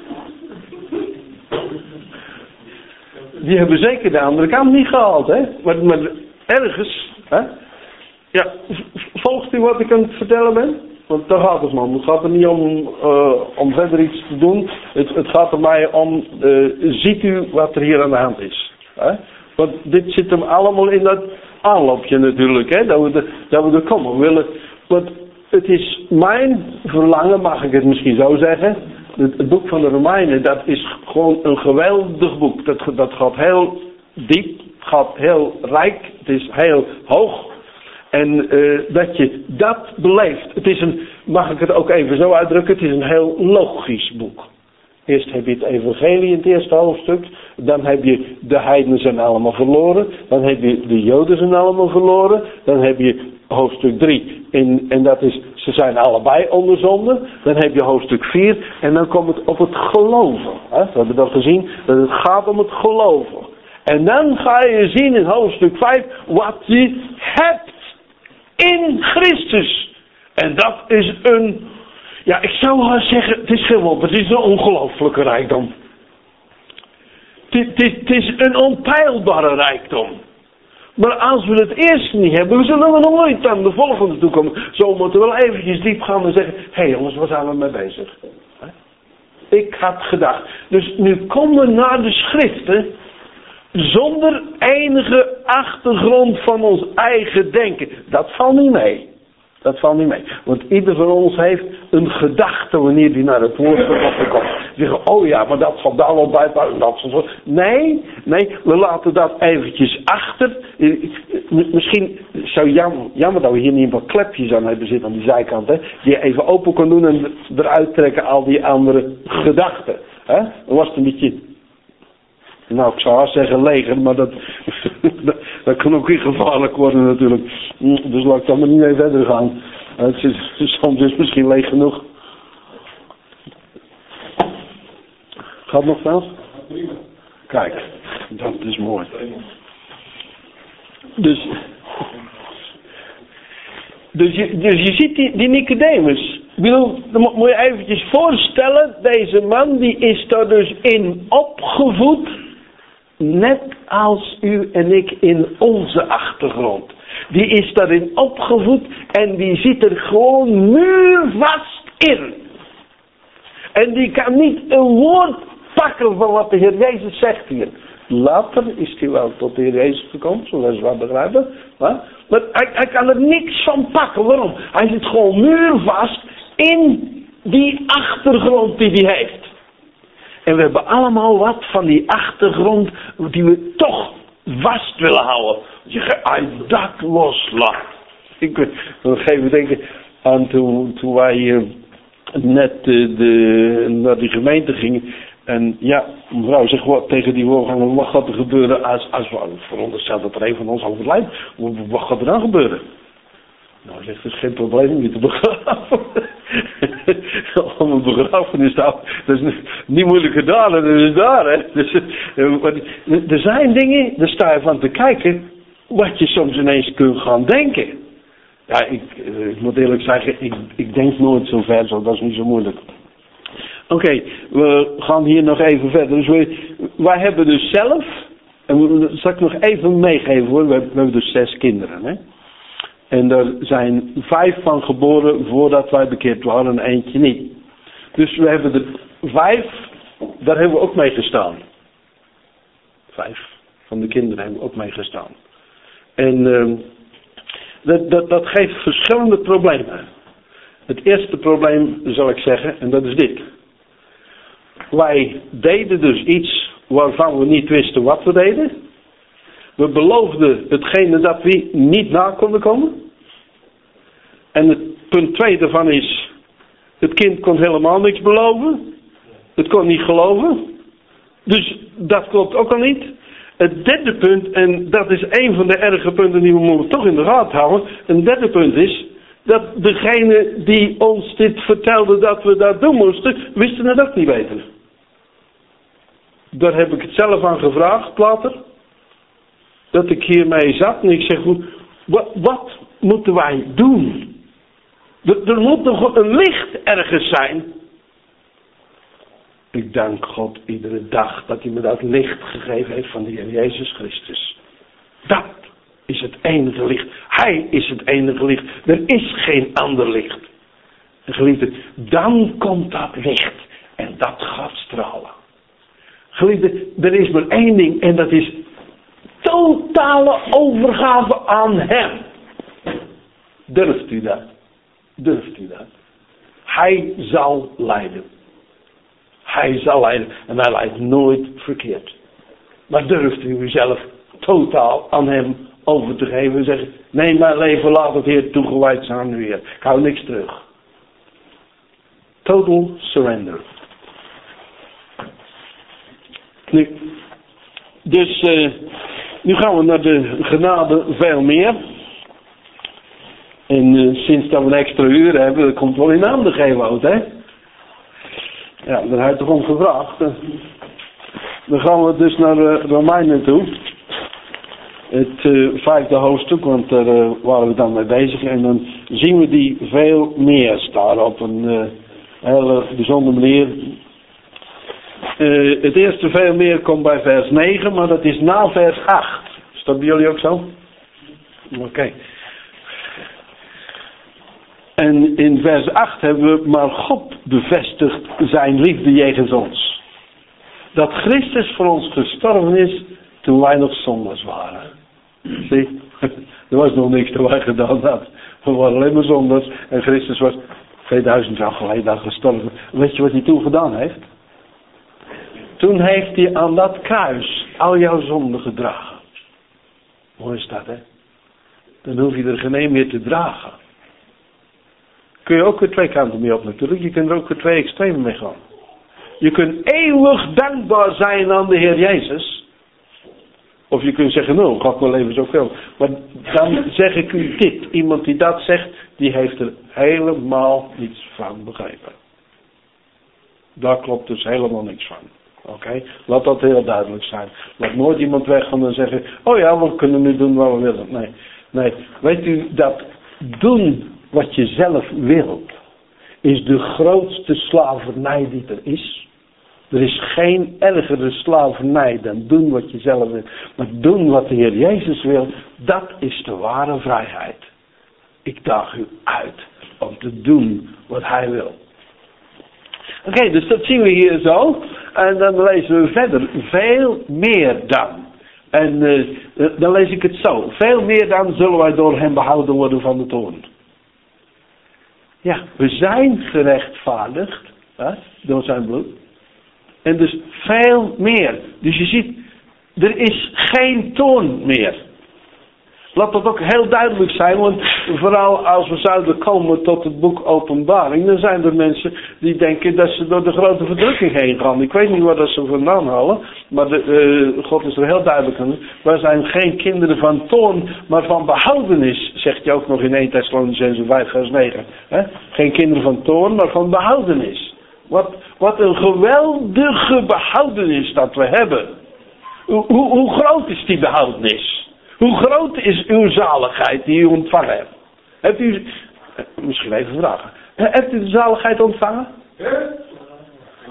Die hebben zeker de andere kant niet gehaald, hè. Maar, maar ergens, hè. Ja, volgt u wat ik aan het vertellen ben? Want daar gaat het man. Het gaat er niet om, uh, om verder iets te doen. Het, het gaat er mij om, uh, ziet u wat er hier aan de hand is? Hè? Want dit zit hem allemaal in dat aanloopje natuurlijk, hè. Dat we er, dat we er komen willen. Want het is mijn verlangen, mag ik het misschien zo zeggen. Het, het boek van de Romeinen, dat is gewoon een geweldig boek. Dat, dat gaat heel diep, gaat heel rijk, het is heel hoog. En uh, dat je dat beleeft. Het is een, mag ik het ook even zo uitdrukken, het is een heel logisch boek. Eerst heb je het evangelie in het eerste hoofdstuk. Dan heb je de heidenen zijn allemaal verloren. Dan heb je de joden zijn allemaal verloren. Dan heb je hoofdstuk drie. En, en dat is, ze zijn allebei onder zonde. Dan heb je hoofdstuk vier. En dan komt het op het geloven. Hè? We hebben dat gezien. Dat het gaat om het geloven. En dan ga je zien in hoofdstuk vijf wat je hebt. In Christus. En dat is een, ja, ik zou wel zeggen, het is geen wonder, het is een ongelooflijke rijkdom. Het, het, het is een onpeilbare rijkdom. Maar als we het eerst niet hebben, zullen we nog nooit aan de volgende toe komen. Zo moeten we wel eventjes diep gaan en zeggen, hé hey jongens, waar zijn we mee bezig? Ik had gedacht. Dus nu komen we naar de schriften. Zonder enige achtergrond van ons eigen denken. Dat valt niet mee. Dat valt niet mee. Want ieder van ons heeft een gedachte wanneer die naar het woord van God komt. Zeggen, oh ja, maar dat zal daar wel bij. Dat zal... Nee, nee, we laten dat eventjes achter. Misschien zou jammer, jammer dat we hier niet wat klepjes aan hebben zitten aan die zijkant. Hè, die je even open kan doen en eruit trekken al die andere gedachten. Hè? Dan was het een beetje... Nou, ik zou haast zeggen leger, maar dat, dat, dat kan ook weer gevaarlijk worden natuurlijk. Dus laat ik dan maar niet mee verder gaan. Het is, soms is het misschien leeg genoeg. Gaat nog wel? Kijk, dat is mooi. Dus, dus, je, dus je ziet die, die Nicodemus. Ik bedoel, dan moet je eventjes voorstellen, deze man die is daar dus in opgevoed. Net als u en ik in onze achtergrond. Die is daarin opgevoed en die zit er gewoon muurvast in. En die kan niet een woord pakken van wat de Heer Jezus zegt hier. Later is hij wel tot de Heer Jezus gekomen, zoals we wel begrijpen. Maar hij, hij kan er niks van pakken. Waarom? Hij zit gewoon muurvast in die achtergrond die hij heeft. En we hebben allemaal wat van die achtergrond die we toch vast willen houden. Je als dat loslaat. Ik wil even denken aan toen, toen wij uh, net uh, de, naar die gemeente gingen. En ja, mevrouw zegt wat tegen die voorganger, wat gaat er gebeuren als, als we veronderstellen dat er een van ons overlijdt. Wat gaat er dan gebeuren? Nou, zegt, het is geen probleem om je te begraven. Om een begrafenis te houden. Dat is niet moeilijk gedaan, dat is daar, hè. Dus, er zijn dingen, daar sta je van te kijken, wat je soms ineens kunt gaan denken. Ja, ik, ik moet eerlijk zeggen, ik, ik denk nooit zo ver, zo, dat is niet zo moeilijk. Oké, okay, we gaan hier nog even verder. Dus wij, wij hebben dus zelf, en dat zal ik nog even meegeven hoor, we hebben, we hebben dus zes kinderen. Hè? En er zijn vijf van geboren voordat wij bekeerd waren en eentje niet. Dus we hebben er vijf, daar hebben we ook mee gestaan. Vijf van de kinderen hebben we ook mee gestaan. En uh, dat, dat, dat geeft verschillende problemen. Het eerste probleem zal ik zeggen, en dat is dit. Wij deden dus iets waarvan we niet wisten wat we deden. We beloofden hetgene dat we niet na konden komen. En het punt twee daarvan is, het kind kon helemaal niks beloven. Het kon niet geloven. Dus dat klopt ook al niet. Het derde punt, en dat is een van de erge punten die we moeten toch in de gaten houden. Een derde punt is, dat degene die ons dit vertelde dat we dat doen moesten, wisten het ook niet beter. Daar heb ik het zelf aan gevraagd later. Dat ik hiermee zat en ik zeg, wat, wat moeten wij doen? Er, er moet nog een licht ergens zijn. Ik dank God iedere dag dat hij me dat licht gegeven heeft van de Heer Jezus Christus. Dat is het enige licht. Hij is het enige licht. Er is geen ander licht. En geliefde, dan komt dat licht. En dat gaat stralen. Geliefde, er is maar één ding. En dat is totale overgave aan hem. Durft u dat? Durft u dat? Hij zal leiden. Hij zal leiden. En hij leidt nooit verkeerd. Maar durft u uzelf totaal aan hem over te geven en zeggen, nee, mijn leven laat het Heer toegewijd zijn nu weer. Ik hou niks terug. Total surrender. Nu, dus uh, nu gaan we naar de genade veel meer. En uh, sinds dat we een extra uur hebben, dat komt wel in aandacht geven uit, hè? Ja, daar heb je toch om gevraagd. Dan gaan we dus naar uh, Romeinen toe. Het uh, vijfde hoofdstuk, want daar uh, waren we dan mee bezig. En dan zien we die veel meer staan op een uh, hele bijzondere manier. Uh, het eerste veel meer komt bij vers negen, maar dat is na vers acht. Is dat bij jullie ook zo? Oké. Okay. En in vers acht hebben we, maar God bevestigt zijn liefde jegens ons. Dat Christus voor ons gestorven is toen wij nog zondaars waren. Zie, er was nog niks toen wij gedaan hadden. We waren alleen maar zondaars en Christus was tweeduizend jaar geleden gestorven. Weet je wat hij toen gedaan heeft? Toen heeft hij aan dat kruis al jouw zonden gedragen. Mooi is dat, hè? Dan hoef je er geen meer te dragen. Kun je ook weer twee kanten mee op natuurlijk. Je kunt er ook weer twee extremen mee gaan. Je kunt eeuwig dankbaar zijn aan de Heer Jezus. Of je kunt zeggen, nou, gaat mijn leven zoveel. Maar dan zeg ik u dit. Iemand die dat zegt, die heeft er helemaal niets van begrepen. Daar klopt dus helemaal niks van. Oké, okay? Laat dat heel duidelijk zijn. Laat nooit iemand weggaan en zeggen, oh ja, we kunnen nu doen wat we willen. Nee, nee. Weet u dat doen wat je zelf wilt, is de grootste slavernij die er is. Er is geen ergere slavernij dan doen wat je zelf wilt. Maar doen wat de Heer Jezus wil, dat is de ware vrijheid. Ik daag u uit om te doen wat Hij wil. Oké, okay, dus dat zien we hier zo. En dan lezen we verder. Veel meer dan. En uh, dan lees ik het zo. Veel meer dan zullen wij door hem behouden worden van de toorn. Ja, we zijn gerechtvaardigd. Hè, door zijn bloed. En dus veel meer. Dus je ziet, er is geen toorn meer. Laat dat ook heel duidelijk zijn, want vooral als we zouden komen tot het boek Openbaring, dan zijn er mensen die denken dat ze door de grote verdrukking heen gaan. Ik weet niet waar dat ze vandaan halen, maar de, uh, God is er heel duidelijk aan. Wij zijn geen kinderen van toorn, maar van behoudenis, zegt hij ook nog in Eerste Thessalonicenzen vijf vers negen. He? Geen kinderen van toorn, maar van behoudenis. Wat, wat een geweldige behoudenis dat we hebben. Hoe, hoe, hoe groot is die behoudenis? Hoe groot is uw zaligheid die u ontvangen hebt? Hebt u, misschien even vragen. Hebt u de zaligheid ontvangen?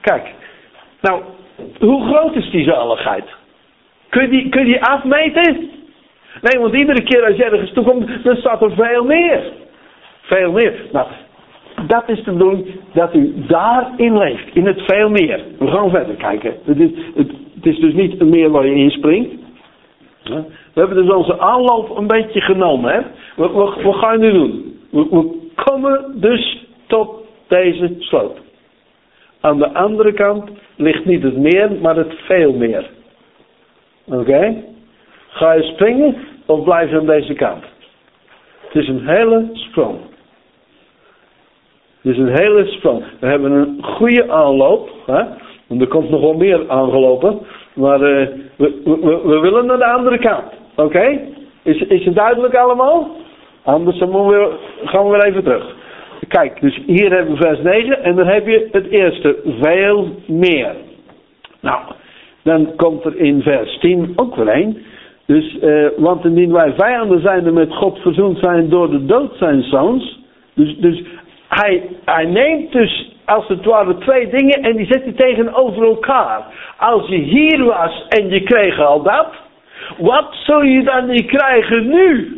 Kijk, nou, hoe groot is die zaligheid? Kun je die, kun je die afmeten? Nee, want iedere keer als je ergens toe komt, dan staat er veel meer. Veel meer. Nou, dat is de bedoeling dat u daarin leeft. In het veel meer. We gaan verder kijken. Het is, het, het is dus niet een meer waar je inspringt. We hebben dus onze aanloop een beetje genomen. Hè? Wat, wat, wat ga je nu doen? We, we komen dus tot deze sloot. Aan de andere kant ligt niet het meer, maar het veel meer. Oké? Okay? Ga je springen of blijf je aan deze kant? Het is een hele sprong. Het is een hele sprong. We hebben een goede aanloop. Hè? Want er komt nog wel meer aangelopen. Maar uh, we, we, we willen naar de andere kant. Oké? Okay? Is, is het duidelijk allemaal? Anders dan we, gaan we weer even terug. Kijk, dus hier hebben we vers negen. En dan heb je het eerste. Veel meer. Nou, dan komt er in vers tien ook weer een. Dus, uh, want indien wij vijanden zijn en met God verzoend zijn door de dood zijn zoons. Dus, dus hij, hij neemt dus als het ware twee dingen en die zet hij tegenover elkaar. Als je hier was en je kreeg al dat. Wat zul je dan niet krijgen nu?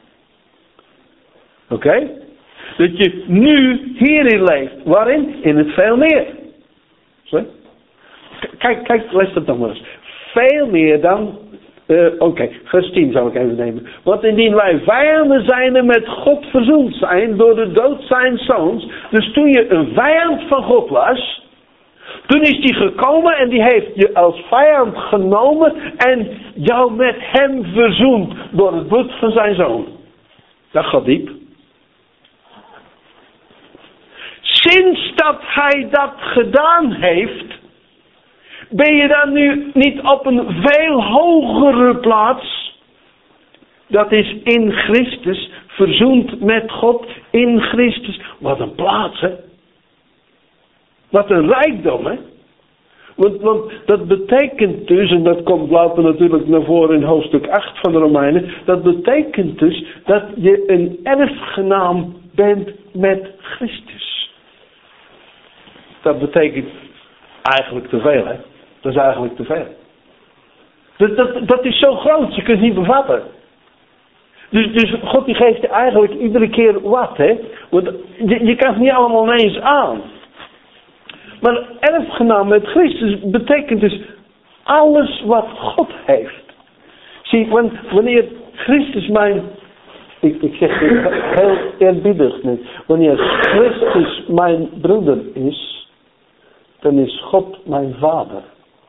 Oké? Okay? Dat je nu hierin leeft. Waarin? In het veel meer. Zo? Kijk, kijk, lees dat nog maar eens. Veel meer dan... Uh, Oké, okay. vers tien zou ik even nemen. Want indien wij vijanden zijn en met God verzoend zijn door de dood zijn zoons. Dus toen je een vijand van God was. Toen is die gekomen en die heeft je als vijand genomen. En jou met hem verzoend door het bloed van zijn zoon. Dat gaat diep. Sinds dat hij dat gedaan heeft. Ben je dan nu niet op een veel hogere plaats? Dat is in Christus, verzoend met God in Christus. Wat een plaats, hè? Wat een rijkdom, hè? Want, want dat betekent dus, en dat komt later natuurlijk naar voren in hoofdstuk acht van de Romeinen. Dat betekent dus dat je een erfgenaam bent met Christus. Dat betekent eigenlijk te veel, hè? Dat is eigenlijk te veel. Dat, dat, dat is zo groot, je kunt het niet bevatten. Dus, dus God die geeft je eigenlijk iedere keer wat, hè. Want je, je kan het niet allemaal ineens aan. Maar erfgenaam met Christus betekent dus alles wat God heeft. Zie, wanneer Christus mijn... Ik, ik zeg het heel eerbiedig nu. Wanneer Christus mijn broeder is, dan is God mijn vader.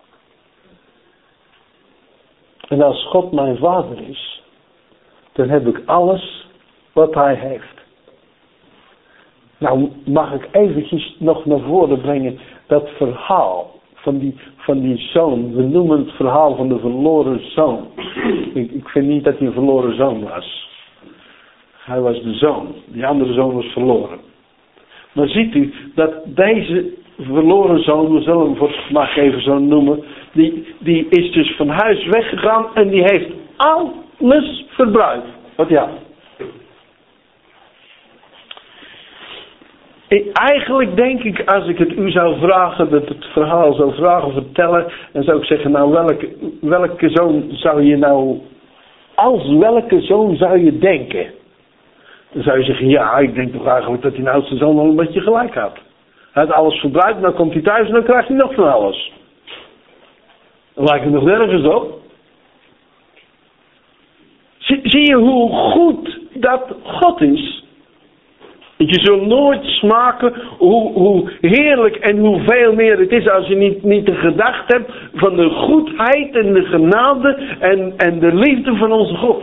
En als God mijn vader is, dan heb ik alles wat hij heeft. Nou mag ik eventjes nog naar voren brengen dat verhaal van die, van die zoon. We noemen het verhaal van de verloren zoon. Ik, ik vind niet dat hij een verloren zoon was. Hij was de zoon. Die andere zoon was verloren. Maar ziet u dat deze verloren zoon, we zullen hem voor het gemak even zo noemen, die, die is dus van huis weggegaan en die heeft alles verbruikt. Wat ja. Ik, eigenlijk denk ik, als ik het u zou vragen, dat het verhaal zou vragen, vertellen, dan zou ik zeggen, nou welke, welke zoon zou je nou, als welke zoon zou je denken? Dan zou je zeggen, ja, ik denk toch eigenlijk dat die oudste zoon al een beetje gelijk had. Hij had alles verbruikt, dan komt hij thuis en dan krijgt hij nog van alles. Dan lijkt het nog nergens op. Zie, zie je hoe goed dat God is? Je zult nooit smaken hoe, hoe heerlijk en hoeveel meer het is als je niet, niet de gedachte hebt van de goedheid en de genade en, en de liefde van onze God.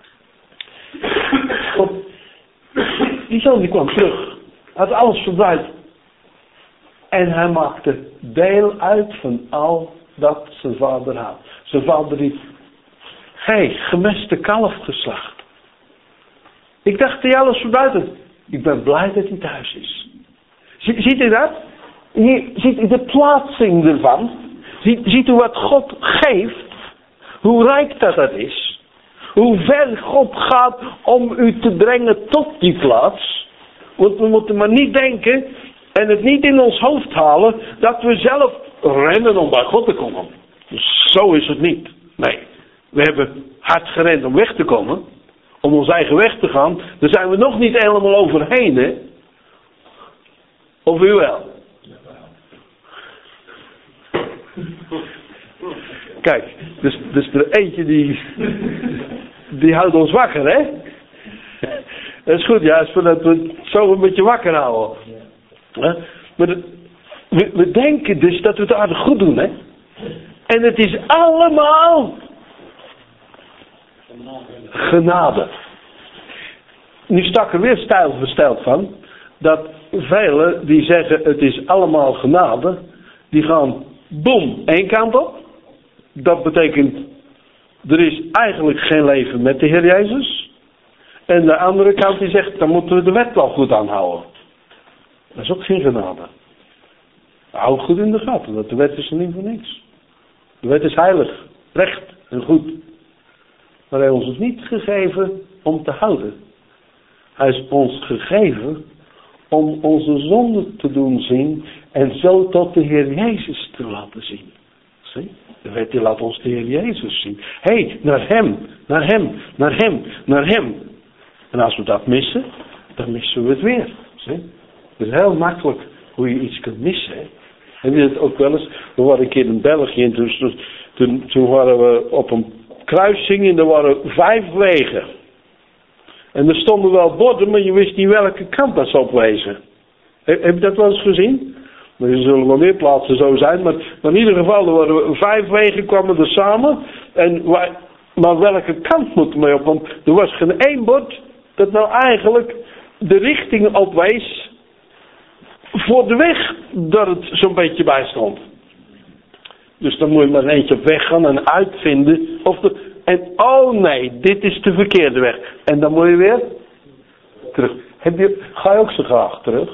God. Die zoon die kwam terug. Had alles verbruikt. En hij maakte deel uit van al dat zijn vader had. Zijn vader riep, hé, hey, gemeste kalf geslacht. Ik dacht dat hij alles verbruikt had. Ik ben blij dat hij thuis is. Zie, ziet u dat? Hier, ziet u de plaatsing ervan? Ziet, ziet u wat God geeft? Hoe rijk dat dat is? Hoe ver God gaat om u te brengen tot die plaats? Want we moeten maar niet denken En het niet in ons hoofd halen dat we zelf rennen om bij God te komen. Dus zo is het niet. Nee, we hebben hard gerend om weg te komen. Om ons eigen weg te gaan. Daar zijn we nog niet helemaal overheen, hè. Of u wel? Kijk, dus, dus er eentje die, die houdt ons wakker, hè? Dat is goed, ja, is dat we het zo een beetje wakker houden. Ja. Maar de, we, we denken dus dat we het aardig goed doen, hè? En het is allemaal genade. Nu sta ik er weer stijl versteld van, dat velen die zeggen het is allemaal genade, die gaan boem één kant op. Dat betekent, er is eigenlijk geen leven met de Heer Jezus. En de andere kant die zegt, dan moeten we de wet wel goed aanhouden. Dat is ook geen genade. Hou goed in de gaten, dat de wet is er niet voor niks. De wet is heilig, recht en goed. Maar hij is ons niet gegeven om te houden. Hij is ons gegeven om onze zonde te doen zien en zo tot de Heer Jezus te laten zien. Zie? De wet die laat ons de Heer Jezus zien. Hé, hey, naar hem, naar hem, naar hem, naar hem. En als we dat missen, dan missen we het weer. Zie? Het is heel makkelijk hoe je iets kunt missen. Hè? Heb je het ook wel eens? We waren een keer in België en toen, toen, toen waren we op een kruising en er waren vijf wegen. En er stonden wel borden, maar je wist niet welke kant dat zou op wezen. Heb, heb je dat wel eens gezien? Maar er zullen wel meer plaatsen zo zijn. Maar, maar in ieder geval, er waren vijf wegen kwamen er samen. En wij, maar welke kant moeten we op? Want er was geen één bord dat nou eigenlijk de richting opwees voor de weg dat het zo'n beetje bij stond. Dus dan moet je maar eentje op weg gaan en uitvinden of de... En oh nee, dit is de verkeerde weg. En dan moet je weer terug. Heb je, ga je ook zo graag terug?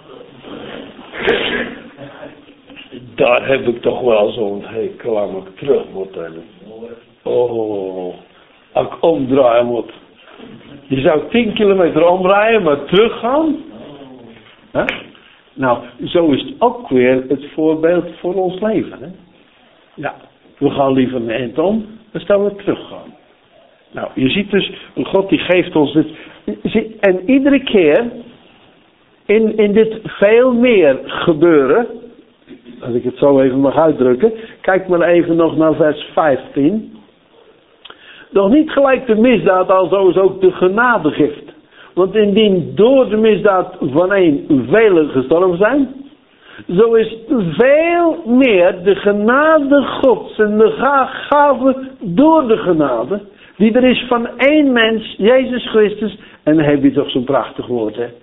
Daar heb ik toch wel zo'n hekel aan ik terug moet hebben. Oh, als ik omdraaien moet. Je zou tien kilometer omdraaien, maar teruggaan. Huh? Nou, zo is het ook weer het voorbeeld voor ons leven. Hè? Ja, we gaan liever een eind om, dan staan we teruggaan. Nou, je ziet dus, God die geeft ons dit. En iedere keer, in, in dit veel meer gebeuren, als ik het zo even mag uitdrukken, kijk maar even nog naar vers vijftien. Nog niet gelijk de misdaad, alzo is ook de genadegift. Want indien door de misdaad van één velen gestorven zijn, zo is veel meer de genade Gods en de gave door de genade, die er is van één mens, Jezus Christus, en dan heb je toch zo'n prachtig woord, hè?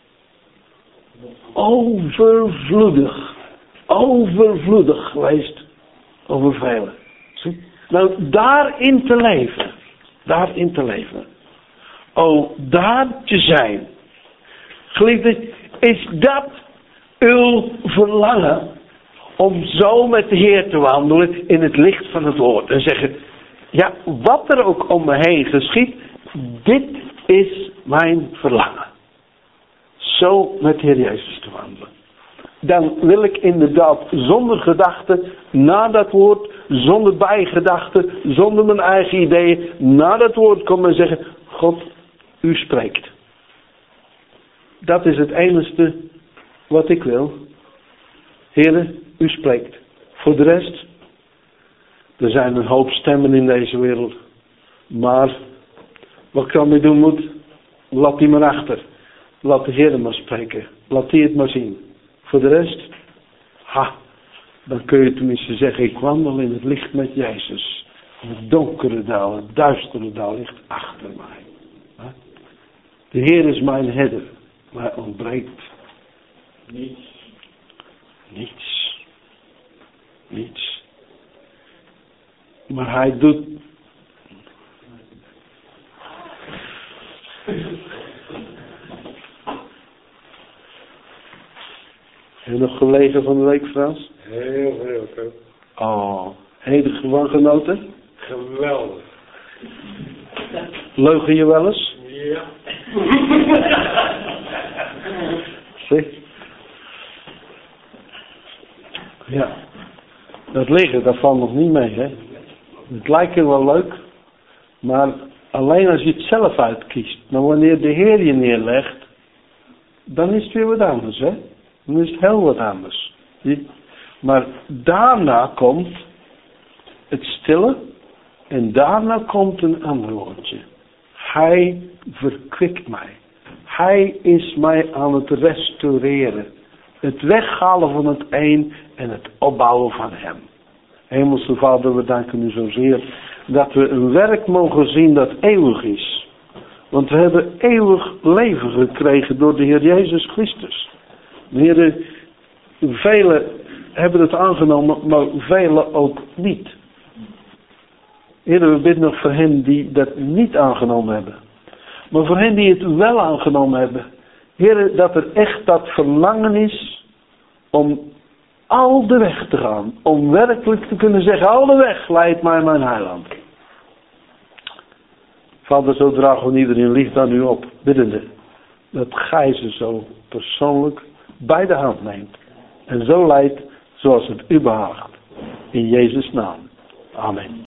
Overvloedig. Overvloedig geweest over velen. Zie? Nou, daarin te leven. Daarin te leven. O, daar te zijn. Geliefde, is dat uw verlangen om zo met de Heer te wandelen in het licht van het woord. En zeggen, ja, wat er ook om me heen geschiet, dit is mijn verlangen. Zo met de Heer Jezus te wandelen. Dan wil ik inderdaad zonder gedachten naar dat woord, zonder bijgedachten, zonder mijn eigen ideeën, naar dat woord komen en zeggen, God, u spreekt. Dat is het enige wat ik wil. Heere, u spreekt. Voor de rest, er zijn een hoop stemmen in deze wereld. Maar, wat ik dan mee doen moet, laat die maar achter. Laat de Heer maar spreken. Laat die het maar zien. Voor de rest, ha, dan kun je tenminste zeggen, ik wandel in het licht met Jezus. Het donkere dal, het duistere dal ligt achter mij. Ha? De Heer is mijn herder, maar ontbreekt niets. Niets. Niets. Maar hij doet... Heb je nog gelegen van de week, Frans? Heel veel, toch? Oh, hele gewoon genoten? Geweldig. Leugen je wel eens? Ja. Zie? Ja. Dat liggen, dat valt nog niet mee, hè. Het lijkt er wel leuk, maar alleen als je het zelf uitkiest. Maar wanneer de Heer je neerlegt, dan is het weer wat anders, hè. Dan is het heel wat anders. Maar daarna komt het stille en daarna komt een ander woordje. Hij verkwikt mij. Hij is mij aan het restaureren. Het weghalen van het een en het opbouwen van hem. Hemelse Vader, we danken u zozeer dat we een werk mogen zien dat eeuwig is. Want we hebben eeuwig leven gekregen door de Heer Jezus Christus. De Heer, velen hebben het aangenomen, maar velen ook niet. Heer, we bidden nog voor hen die dat niet aangenomen hebben. Maar voor hen die het wel aangenomen hebben. Heer, dat er echt dat verlangen is om al de weg te gaan. Om werkelijk te kunnen zeggen, al de weg leidt mij mijn heiland. Vader, zo dragen we iedereen liefde aan u op, biddende. Dat gij ze zo persoonlijk bij de hand neemt. En zo leidt zoals het u behaagt. In Jezus' naam. Amen.